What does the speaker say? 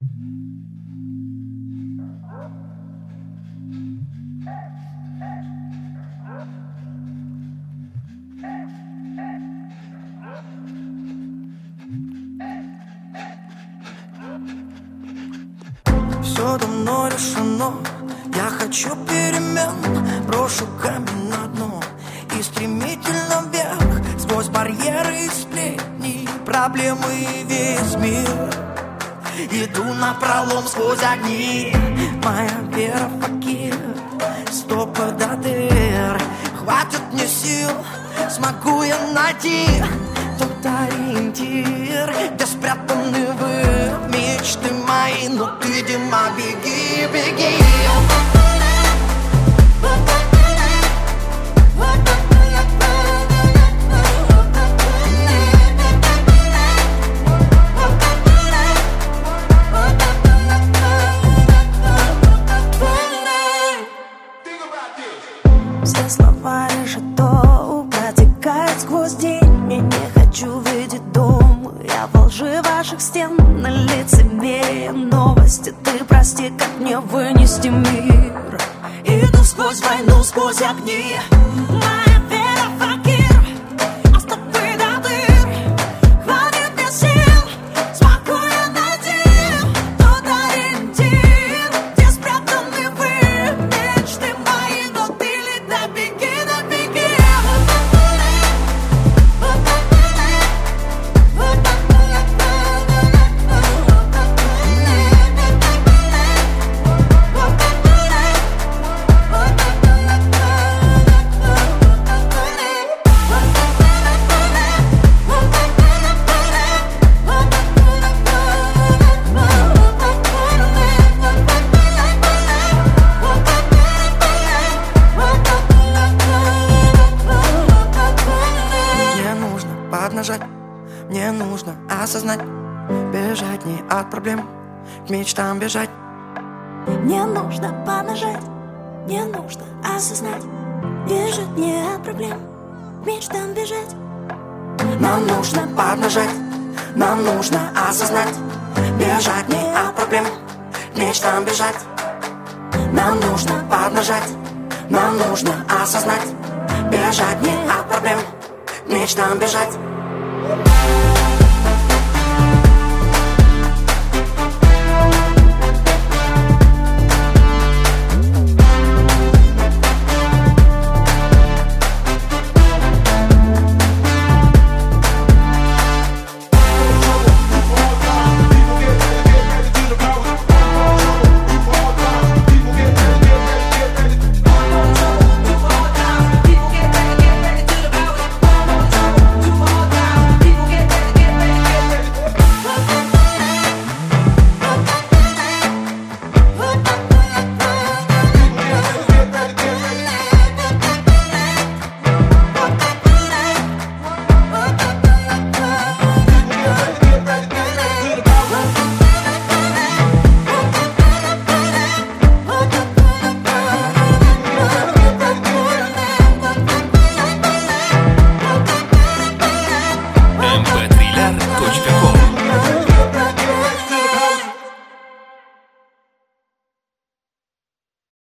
Все давно решено, я хочу перемен. Брошу камень на дно и стремительно вверх. Сквозь барьеры и сплетни, проблемы и весь мир. Иду напролом сквозь огни. Моя вера факир, стопы до дыр. Хватит мне сил, смогу я найти тот ориентир, где спрятаны вы, мечты мои. Но ты, Дима, беги, беги. Все слова лишь то протекает сквозь день. Я не хочу видеть дом, я во лжи ваших стен. На лицемерие новости, ты прости, как мне вынести мир. Иду сквозь войну, сквозь огни. Моя вера факир, а стопы до дыр. Хватит мне сил, смогу я найти тот ориентир, где спрятаны вы, мечты мои. Но ты ли да беги, да беги. Мне нужно поднажать, мне нужно осознать, бежать не от проблем, к мечтам бежать. Мне нужно поднажать, мне нужно осознать, бежать не от проблем, к мечтам бежать. Нам нужно поднажать, нам нужно осознать, бежать не от проблем, к мечтам бежать. Нам нужно поднажать, нам нужно осознать, бежать не от проблем, к мечтам бежать.